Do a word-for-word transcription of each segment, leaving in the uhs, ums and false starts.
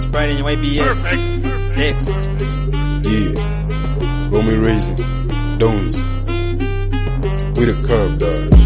Sprite in your A B S. Dex. Yeah. Roman Racing. Dones. We the curb dodge.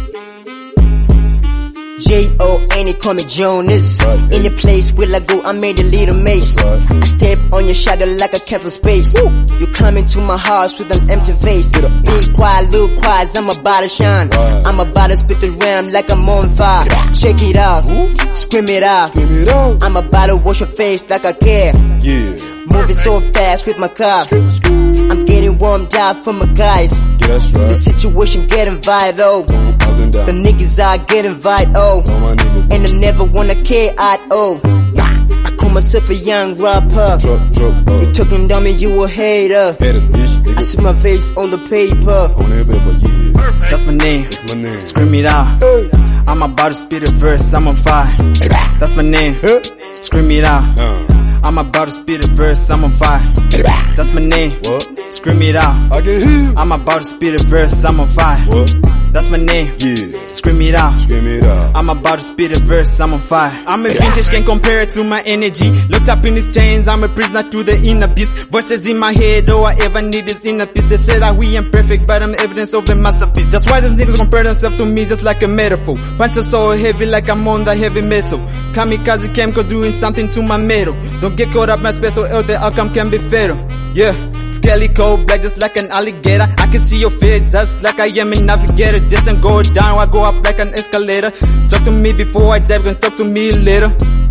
J O N E call me Jonas. In the place where I go, I made a little mace. I step on your shadow like a cat from space. Woo. You come into my house with an empty vase. Be quiet, little quiet, I'm about to shine. Right. I'm about to spit the ram like I'm on fire. Check it out, Woo. Scream it out. Scream it out. I'm about to wash your face like I care. Yeah. Moving so fast with my car. I'm getting warmed up for my guys. Yeah, that's right. The situation getting vital. The niggas are getting vital. And I never wanna care at all. I call myself a young rapper. Drop, drop, uh. You talking dumb and you a hater. Haters, bitch. I see my face on the paper. On the paper, yeah. That's my name. That's my name. Scream it out. Hey. I'm about to spit a verse. I'm on fire. That's my name. Hey. Scream it out. Uh. I'm about to spit a verse, I'm on fire. That's my name. What? Scream it out. I can hear. I'm about to spit a verse, I'm on fire. What? That's my name. Yeah. Scream it out. Scream it out. I'm about to spit a verse, I'm on fire. I'm a vintage, can't compare it to my energy. Looked up in these chains, I'm a prisoner to the inner beast. Voices in my head, all I ever need is inner peace. They say that we ain't perfect, but I'm evidence of the masterpiece. That's why these niggas compare themselves to me just like a metaphor. Punches so heavy like I'm on the heavy metal. Kamikaze chemicals doing something to my metal. Don't get caught up my space or else the outcome can be fatal. Yeah. Skelly cold black just like an alligator. I can see your face just like I am a navigator. Distance go down, I go up like an escalator. Talk to me before I die, gonna talk to me later.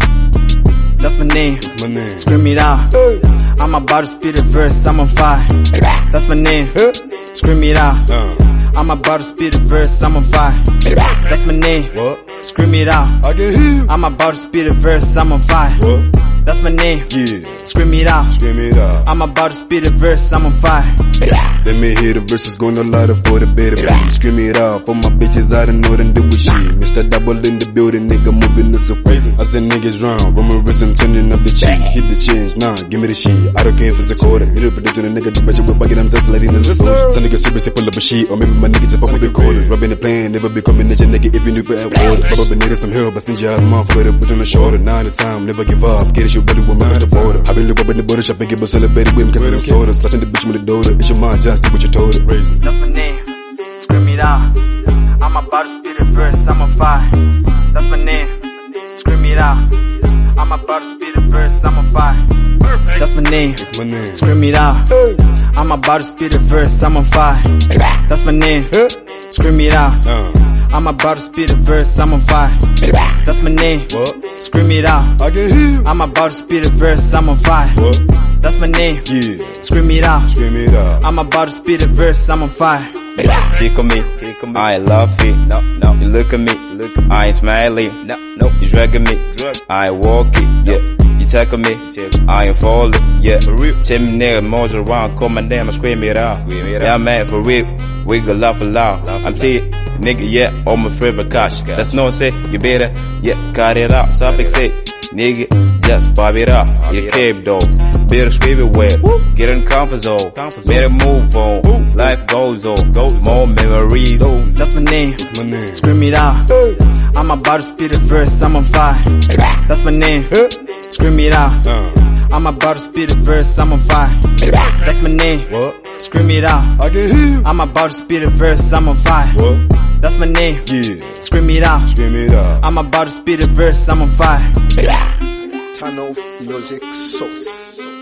That's my name. That's my name. Scream it out. Hey. I'm about to spit a verse, I'm on fire. That's my name. Hey. Scream it out. Uh. I'm about to spit a verse, I'm on fire. That's my name. What? Scream it out. I can hear. I'm about to spit a verse, I'm on fire. What? That's my name. Yeah. Scream it out. Scream it out. I'm about to spit a verse, I'm on fire. Let me hear the verses gonna light up for the better beat. Scream it out for my bitches out of Northern do with shit. Mister Double in the building, nigga moving us so crazy. As the niggas round, Roman Racing turning up the cheek. Keep the change, nah, give me the shit. I don't care if it's a quarter. You don't predict on a nigga, the bitch with bucket, I'm just letting us a soldier. Some niggas seriously pull up a sheet, or maybe my niggas just pop my big quarters. Rubbing the plan, never becoming a nigga if you knew for at water. Pop up and needed some help, I send you out motherfucker, put on the shoulder. Nine at a time, never give up. Get it, you better with my Mister Border. I been up in the border shop and get a celebrated with him, cause I'm soda. Slashing the bitch with the daughter. It's your mind, just do what you told her. That's my name. Scream it out. I'm about to spit a verse, I'm on fire. That's my name. Scream it out. I'm about to spit a verse, I'm on fire. That's my name. That's my name. Scream it out. Hey. I'm about to spit a verse, I'm on fire. That's my name. Hey. Scream it out. Uh. I'm about to spit a verse, I'm on fire. That's my name. What? Scream it out. I can hear. I'm about to spit a verse, I'm on fire. What? That's my name. Yeah. Scream it out. Scream it out. I'm about to spit a verse, I'm on fire. Tickle me, tickle me. I love it. No, no. You look at me, look. At me. I ain't smiling. No, no. You dragging me, drag. I ain't walking. Yeah. You tackle me, I ain't falling. Yeah, for real. Tell me nigga, moves around, call my name, I scream it out. Yeah, man, for real. Wiggle laugh aloud. I'm telling you, nigga, yeah, all my favorite cash. That's no say, you better, yeah, cut it out. Something say, nigga, just pop it up. You cave dogs, better scream it well. Get in comfort zone, better move on. Life goes on, more memories. That's my name. That's my name. Scream it out. I'm about to spit a verse, I'm on fire. That's my name. Scream it out. I'm about to spit a verse, I'm on fire. That's my name. What? Scream it out. I can hear. I'm about to spit a verse, I'm on fire. What? That's my name. Yeah. Scream it out. Scream it out. I'm about to spit a verse, I'm on fire. Turn off music source.